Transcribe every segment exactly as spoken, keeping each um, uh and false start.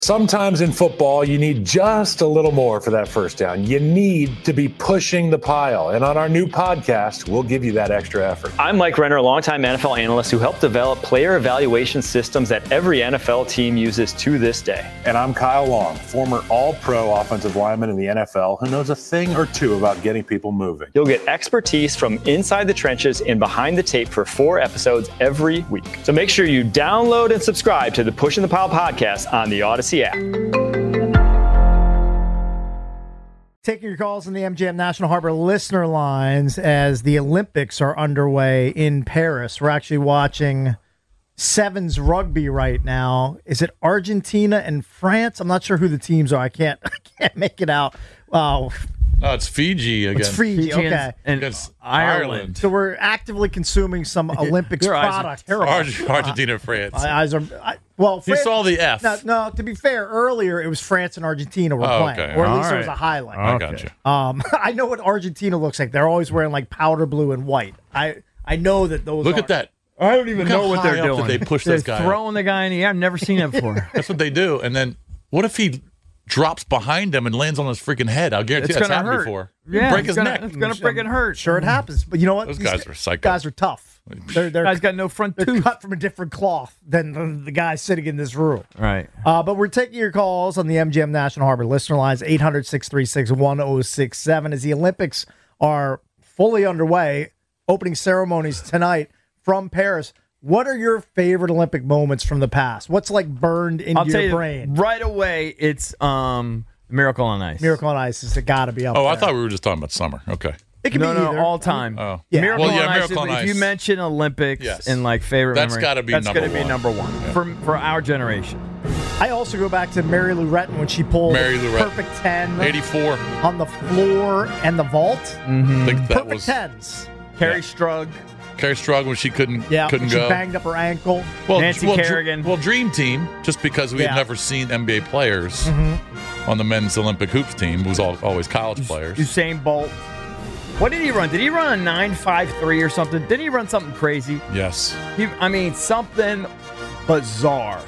Sometimes in football, you need just a little more for that first down. You need to be pushing the pile. And on our new podcast, we'll give you that extra effort. I'm Mike Renner, a longtime N F L analyst who helped develop player evaluation systems that every N F L team uses to this day. And I'm Kyle Long, former all-pro offensive lineman in the N F L who knows a thing or two about getting people moving. You'll get expertise from inside the trenches and behind the tape for four episodes every week. So make sure you download and subscribe to the Pushing the Pile podcast on the Odyssey app. Taking your calls on the M G M National Harbor listener lines as the Olympics are underway in Paris. We're actually watching Sevens rugby right now. Is it Argentina and France? I'm not sure who the teams are. I can't I can't make it out. Wow. No, it's Fiji again. It's Fiji, Fiji okay. And Against Ireland. Ireland. So we're actively consuming some Olympics Your eyes are product. terrible. Arge- Argentina and France. My eyes are I, well. You France, saw the F. no, no, to be fair, earlier it was France and Argentina were Oh, playing, okay. or at All least there was right. a highlight. I Okay. got you. Um, I know what Argentina looks like. They're always wearing like powder blue and white. I I know that those. Look are, at that. I don't even Look how know what high they're up doing. that they push They're this guy up. throwing the guy in the air. I've never seen it before. That's what they do. And then what if he drops behind him and lands on his freaking head? I'll guarantee It's that's gonna happened hurt. before. Yeah, Break it's his gonna, neck. It's gonna freaking hurt. Sure, it happens. But you know what? Those These guys gu- are psycho. Guys are tough. They're they're, Guy's got no front they're tooth. cut from a different cloth than the, the guy sitting in this room. Right. Uh, but we're taking your calls on the M G M National Harbor listener lines, eight hundred, six three six, one oh six seven, as the Olympics are fully underway. Opening ceremonies tonight from Paris. What are your favorite Olympic moments from the past? What's like burned into I'll tell your you brain? right away. It's um Miracle on Ice. Miracle on Ice has got to be up Oh, there. I thought we were just talking about summer. Okay. it can No, be no, either. all time. Oh. Yeah. Miracle Well, yeah, on Ice. Miracle on if, if you Ice. mention Olympics Yes. and like favorite That's memory, gotta be that's number gonna be one. number one Yeah. for for our generation. I also go back to Mary Lou Retton when she pulled Mary Lou Retton. perfect ten eighty-four. on the floor and the vault. Mm-hmm. I think that Perfect was tens. Carrie Yeah. Strug. Carrie Strug when she couldn't Yeah, couldn't she go. banged up her ankle. Well, Nancy well, Dr- Kerrigan. well, Dream Team, just because we Yeah. had never seen N B A players Mm-hmm. on the men's Olympic hoops team, who was all, always college players. Usain Bolt. What did he run? Did he run a nine five three or something? Didn't he run something crazy? Yes. He, I mean, something bizarre.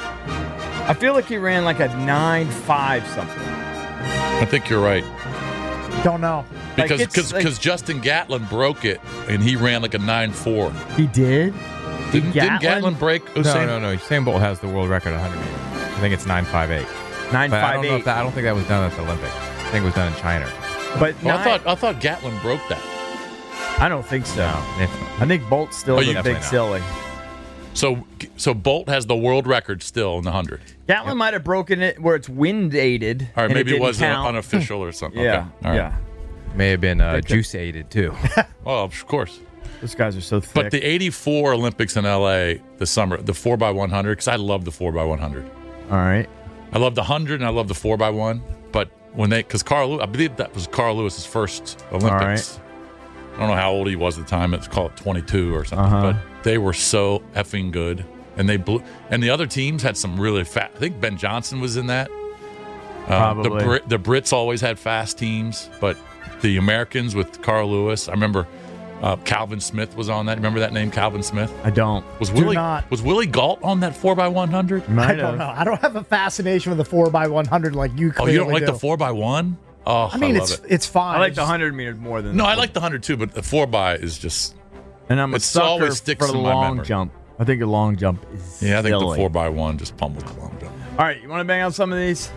I feel like he ran like a nine five something. I think you're right. Don't know. Like, Because it's because like- because Justin Gatlin broke it, and he ran like a nine four. He did? Didn't, didn't Gatlin? Gatlin break No, Usain? no, no. Usain Bolt has the world record at one hundred meters. I think it's nine five eight. nine But I five don't know if eight. that, I don't think that was done at the Olympics. I think it was done in China. But Well, I nine- thought I thought Gatlin broke that. I don't think so. No, if- I think Bolt's still Oh, the you- big Definitely not. silly. So so Bolt has the world record still in the hundred. Gatlin might have broken it where it's wind aided. All right, and maybe it, didn't was uh, count. unofficial or something. Yeah, Okay. All right. yeah. may have been uh, They could- juice aided too. Well, of course. Those guys are so thick. But the eighty-four Olympics in L A this summer, the four by one hundred, because I love the four by one hundred. All right. I love the one hundred and I love the four by one. But when they, because Carl Lewis, I believe that was Carl Lewis's first Olympics. I don't know how old he was at the time. Let's call it twenty-two or something. Uh-huh. But they were so effing good. And they blew, and the other teams had some really fast. I think Ben Johnson was in that. Uh, the, Probably. Brit, the Brits always had fast teams, but the Americans with Carl Lewis, I remember uh, Calvin Smith was on that. Remember that name, Calvin Smith? I don't. Was Do Willie not. was Willie Galt on that four by one hundred? Might I don't have. know. I don't have a fascination with the four by one hundred like you Oh, clearly you don't like do. the four by one? Oh, I mean, love it's it. it's fine. I like It's the just- hundred meter more than No, the I like the hundred too, but the four by is just. And I'm a It sucker always sticks for the in my long memory. jump. I think a long jump is Yeah, I think silly. the four by one just pummeled the long jump. All right, you want to bang out some of these?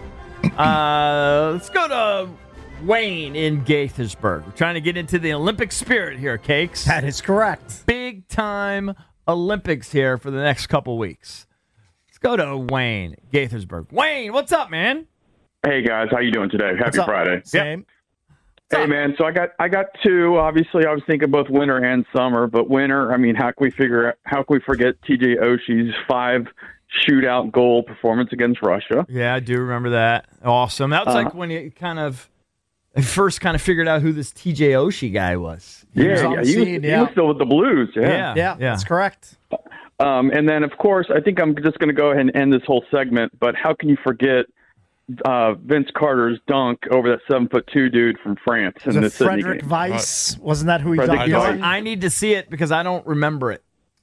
uh, let's go to Wayne in Gaithersburg. We're trying to get into the Olympic spirit here, Cakes. That is correct. Big time Olympics here for the next couple weeks. Let's go to Wayne, Gaithersburg. Wayne, what's up, man? Hey guys, how you doing today? Happy What's up? Friday. Same. Hey man, so I got I got two. Obviously, I was thinking both winter and summer, but winter. I mean, how can we figure out? How can we forget T J Oshie's five shootout goal performance against Russia? Yeah, I do remember that. Awesome. That was Uh, like when you kind of I first kind of figured out who this T J Oshie guy was. was Yeah, on yeah, the he, was, scene, he yeah. was still with the Blues. Yeah. Yeah. Yeah, that's correct. Um, and then, of course, I think I'm just going to go ahead and end this whole segment. But how can you forget uh, Vince Carter's dunk over that seven foot two dude from France Was in it the Sydney Frederick game? Weiss? Wasn't that who he Frederick dunked You know on? what? I need to see it because I don't remember it.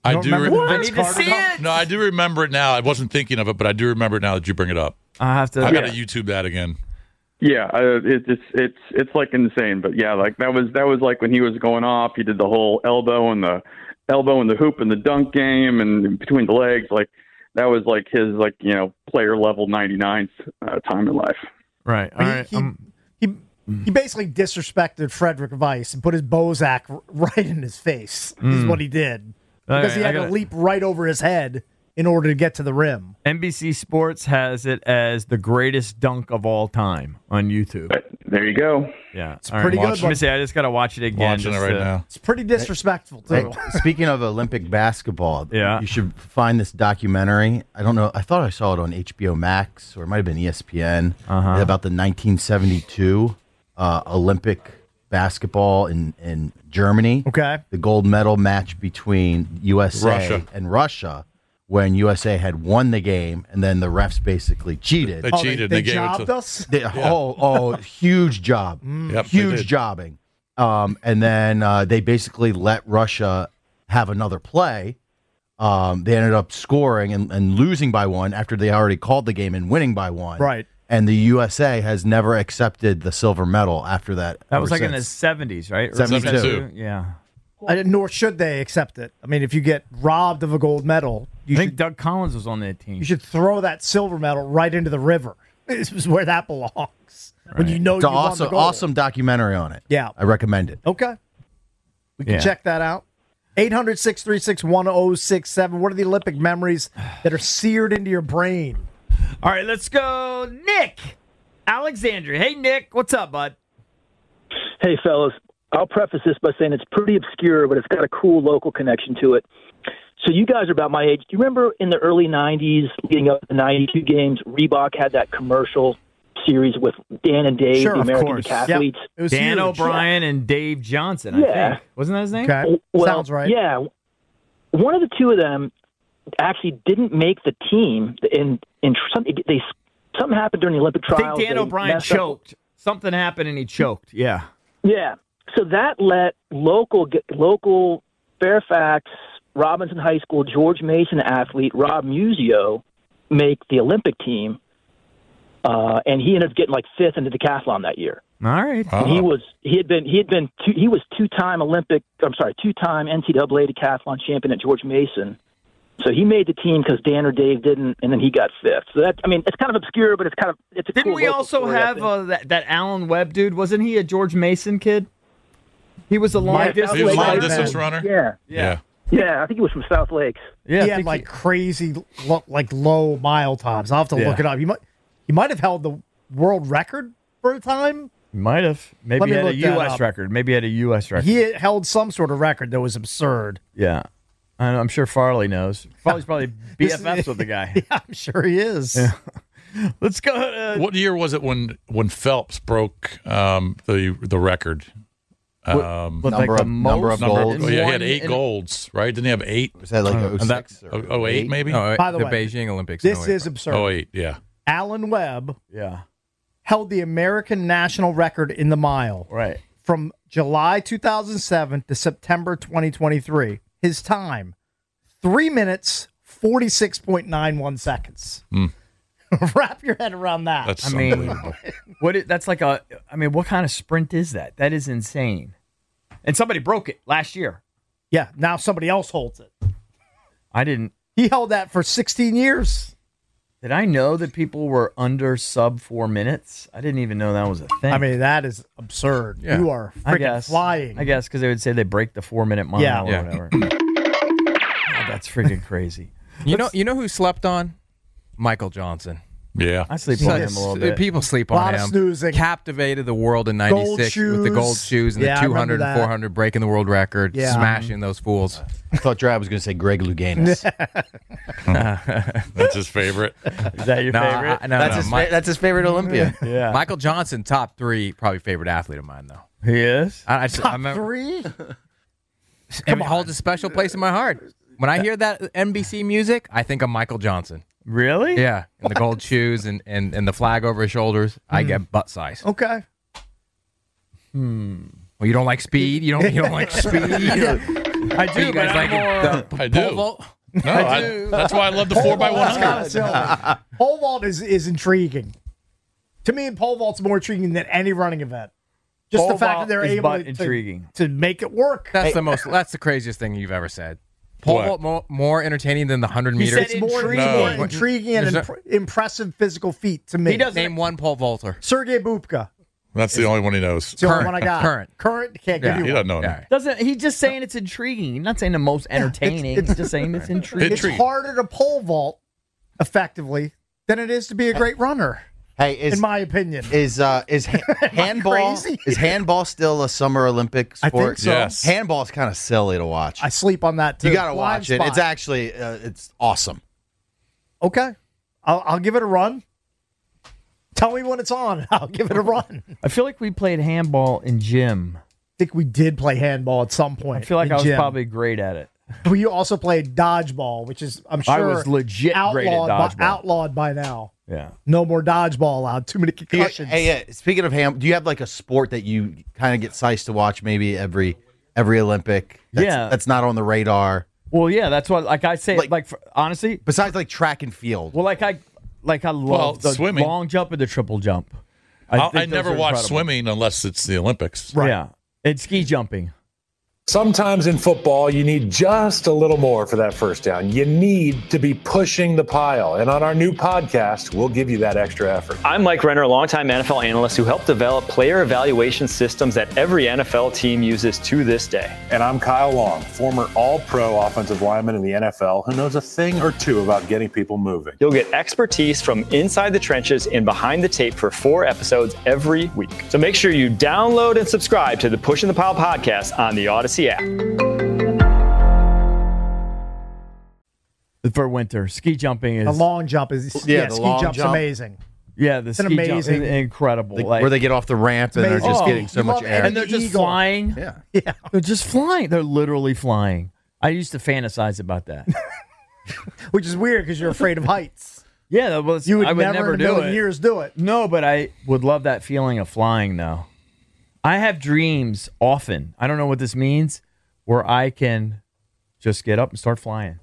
I don't do. remember Re- the I Vince need to Carter see dunk? it. no, I do remember it now. I wasn't thinking of it, but I do remember it now that you bring it up. I have to. I got to Yeah. YouTube that again. Yeah, uh, it, it's it's it's like insane. But yeah, like that was that was like when he was going off. He did the whole elbow and the elbow and the hoop and the dunk game and between the legs. Like that was like his like you know player level ninety-ninth uh, time in life. Right. All He, right. he, um, he, he basically disrespected Frederick Weiss and put his Bozak r- right in his face, is what he did. All Because right, he had I to gotta- leap right over his head in order to get to the rim. N B C Sports has it as the greatest dunk of all time on YouTube. But there you go. Yeah, it's pretty good. Let me see. I just got to watch it again. Watching it just right to- now. It's pretty disrespectful, too. Hey, speaking of Olympic basketball, Yeah. you should find this documentary. I don't know. I thought I saw it on H B O Max or it might have been E S P N Uh-huh. about the nineteen seventy-two uh, Olympic basketball in, in Germany. Okay. The gold medal match between U S A Russia. and Russia when U S A had won the game and then the refs basically cheated. They Oh, cheated. They, They, they gave jobbed it to. us? They- Oh, oh, huge job. Mm. Yep, they huge did. jobbing. Um, and then uh, they basically let Russia have another play. Um, they ended up scoring and, and losing by one after they already called the game and winning by one. Right. And the U S A has never accepted the silver medal after that. That was ever like in the since. seventies, right? Or seventy-two. seventy-two? Yeah. I, nor should they accept it. I mean, if you get robbed of a gold medal, you I think should, Doug Collins was on that team. you should throw that silver medal right into the river. This is where that belongs. When you know It's you an won the awesome, gold. awesome documentary on it. Yeah. I recommend it. Okay. We can Yeah. check that out. eight hundred, six three six, one oh six seven. What are the Olympic memories that are seared into your brain? All right, let's go, Nick Alexandria. Hey, Nick, what's up, bud? Hey, fellas. I'll preface this by saying it's pretty obscure, but it's got a cool local connection to it. So you guys are about my age. Do you remember in the early nineties, leading up to the ninety-two games, Reebok had that commercial series with Dan and Dave, Sure, the of American course. decathletes? Yep. It was Dan huge. O'Brien and Dave Johnson, I Yeah. think. Wasn't that his name? Okay. Well, Sounds right. Yeah. One of the two of them actually didn't make the team. In, in something, they, something happened during the Olympic I trials. think Dan They O'Brien messed up- choked. Something happened and he choked. Yeah. Yeah. So that let local local Fairfax Robinson High School George Mason athlete Rob Musio make the Olympic team, uh, and he ended up getting like fifth in the decathlon that year. All right. Oh. And he was he had been he had been two, he was two time Olympic I'm sorry two time N C double A decathlon champion at George Mason. So he made the team because Dan or Dave didn't, and then he got fifth. So that I mean, it's kind of obscure, but it's kind of it's a Didn't cool we local also story, I have think. uh, that, that Alan Webb dude? Wasn't he a George Mason kid? He was a long Mike- distance. He was a long Mike- distance runner. Yeah, Yeah. yeah, I think he was from South Lakes. Yeah, I he had think like crazy, lo- like low mile times. I'll have to Yeah. look it up. He might, he might have held the world record for a time. he might have. Maybe Let he me had a look that U S up. record. Maybe he had a U S record. He had held some sort of record that was absurd. yeah. I know, I'm sure Farley knows. Farley's probably B This- F Fs with the guy. Yeah, I'm sure he is. Let's go. Uh, What year was it when when Phelps broke um, the the record? Um, But Number like of- the number of most golds. in oh, yeah, he had one- eight in- golds, right? Didn't he have eight? Was that like Uh, oh and that- six Oh, or oh, eight, maybe? No, By the the way, Beijing Olympics. This no, is absurd. Oh, eight, yeah. Alan Webb Yeah. held the American national record in the mile Right. from July two thousand seven to September twenty twenty-three. His time, three minutes, forty-six point nine one seconds. Wrap your head around that. That's I mean, unbelievable. what? It, that's like a. I mean, what kind of sprint is that? That is insane. And somebody broke it last year. yeah, now somebody else holds it. I didn't. He held that for sixteen years. Did I know that people were under sub four minutes? I didn't even know that was a thing. I mean, that is absurd. Yeah. You are I freaking guess flying. I guess because they would say they break the four minute mile Yeah. or Yeah. whatever. God, that's freaking crazy. You know, you know who slept on? Michael Johnson. Yeah. I sleep Such- on him a little bit. People sleep A lot on of him. snoozing. Captivated the world in Gold ninety-six with the gold shoes. shoes and Yeah, I the two remember hundred and that. four hundred, breaking the world record, Yeah. smashing those fools. I thought Drab was going to say Greg Louganis. That's his favorite. Is that your No, favorite? I- no, that's, no, his Mi- fa- that's his favorite Olympian. Yeah. Michael Johnson, top three, probably favorite athlete of mine, though. He is. I, I, just- I Top remember, three? it holds a special place in my heart. When I hear that N B C music, I think of Michael Johnson. Really? Yeah, and the gold shoes and, and, and the flag over his shoulders. I get butt size. Okay. Well, you don't like speed. You don't. You don't like speed. I do, you guys but like I'm it? more- The I do. pole vault? No, I that's why I love the Pole four by one vault's kinda hundred. silly. Pole vault is, is intriguing. To me, pole vault's more intriguing than any running event. Just Pole the fact vault that they're is able butt to, intriguing. to make it work. That's the most. That's the craziest thing you've ever said. Pole What? vault more, more entertaining than the hundred He meters. said It's more, intriguing. more No. intriguing and There's imp- impressive physical feat to me. He doesn't- Name one pole vaulter. Sergey Bubka. That's the only one he knows. It's the only Current. one I got. Current. Current can't give Yeah, you He one. doesn't know. Yeah. Doesn't he's just saying it's intriguing? He's not saying the most entertaining. it's- He's just saying it's intriguing. It's Intriguing. harder to pole vault effectively than it is to be a great runner, Hey, is in my opinion. is uh is ha- handball crazy? is handball still a summer Olympic I sport? think so. Yes. Handball's kind of silly to watch. I sleep on that too. You got to Blind watch it. spot. It's actually uh, it's awesome. Okay. I'll, I'll give it a run. Tell me when it's on. I'll give it a run. I I feel like we played handball in gym. think we did play handball at some I point. feel like in I was gym. probably great at it. We also played dodgeball, which is, I'm sure, I was legit great at outlawed by, dodgeball. outlawed by now. Yeah. No more dodgeball allowed. Too many Do you- concussions. hey, yeah. Speaking of ham, do you have like a sport that you kind of get sized to watch maybe every every Olympic? That's, Yeah. that's not on the radar. Well, yeah, that's what. Like I say, Like- like, for, honestly, Besides like track and field. well, like I, like I love Well, the swimming. long jump and the triple jump. I, think I those never are watch incredible. swimming unless it's the Olympics. Right. Yeah, and ski jumping. Sometimes in football, you need just a little more for that first down. You need to be pushing the pile. And on our new podcast, we'll give you that extra effort. I'm Mike Renner, a longtime N F L analyst who helped develop player evaluation systems that every N F L team uses to this day. And I'm Kyle Long, former all-pro offensive lineman in the N F L who knows a thing or two about getting people moving. You'll get expertise from inside the trenches and behind the tape for four episodes every week. So make sure you download and subscribe to the Pushing the Pile podcast on the Odyssey app. For winter, ski jumping is The long jump is, yeah, Yeah, the ski long jump's jump. amazing. yeah, the an ski amazing- jump is incredible. Like, like, where they get off the ramp and they're amazing. just Oh, getting so you much love air. and they're just Eagle. flying. yeah. Yeah. They're just flying. They're literally flying. I used to fantasize about that. Which is weird because you're afraid of heights. Yeah, that was, You would, I would never, never in a do million it. years do it. No, but I would love that feeling of flying, though. I have dreams often. I don't know what this means, where I can just get up and start flying.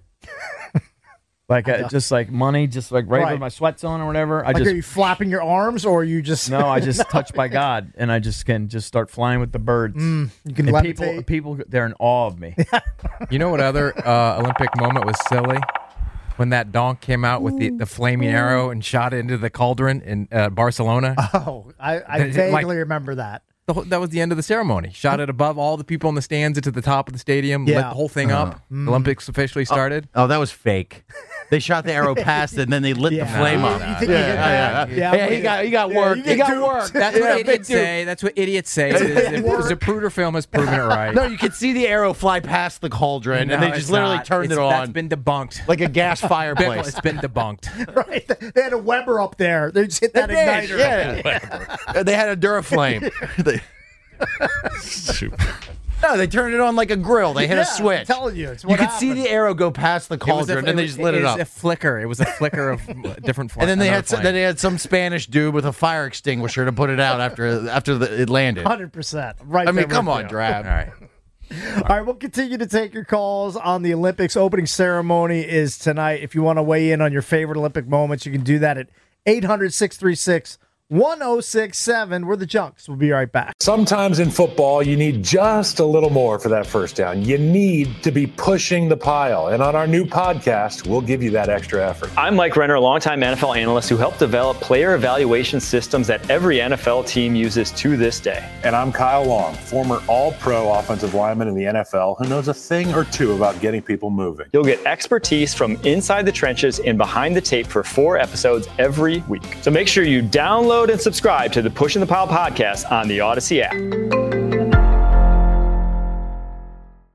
Like, uh, just like money, just like right, Right. with my sweats on or whatever. I Like, just are you flapping your arms or are you just no, I just touched by God, and I just can just start flying with the birds. you can and levitate? people, people, they're in awe of me. You know what other uh, Olympic moment was silly? When that donk came out with the, the flaming arrow and shot it into the cauldron in uh, Barcelona. Oh, I, I Like- vaguely remember that. The whole- that was the end of the ceremony. Shot it above all the people in the stands into the top of the stadium. Yeah. Lit the whole thing up. The Olympics officially started. Oh, that was fake. They shot the arrow past it and then they lit the Yeah. flame You- up. you think you get that? Yeah, Yeah, he got he got Yeah, work. you he get got duped. work. That's Yeah, what big idiots dude. say. That's what idiots say. The, the, the Zapruder film has proven it right. No, you could see the arrow fly past the cauldron, No, and they it's just literally not. turned It's- it on That's been debunked. like a gas fireplace. It's been debunked. Right. They had a Weber up there. They just hit that They did, igniter. yeah. They had a Duraflame. They, Shoot. no, they turned it on like a grill. They hit Yeah, a switch. I'm telling you, it's you what could see happened. the arrow go past the It was a- cauldron, and they just lit it, was up. a flicker. It was a flicker of different fl- And then they another had some, flame. then they had some Spanish dude with a fire extinguisher to put it out after after the, it landed. one hundred percent. Right. I mean, there come with on, you. Drab. All right. All right, we'll continue to take your calls on the Olympics. Opening ceremony is tonight. If you want to weigh in on your favorite Olympic moments, you can do that at eight hundred, six three six, one oh six seven. We're the Junks. We'll be right back. Sometimes in football, you need just a little more for that first down. You need to be pushing the pile. And on our new podcast, we'll give you that extra effort. I'm Mike Renner, a longtime N F L analyst who helped develop player evaluation systems that every N F L team uses to this day. And I'm Kyle Long, former all-pro offensive lineman in the N F L who knows a thing or two about getting people moving. You'll get expertise from inside the trenches and behind the tape for four episodes every week. So make sure you download and subscribe to the Pushing the Pile podcast on the Odyssey app.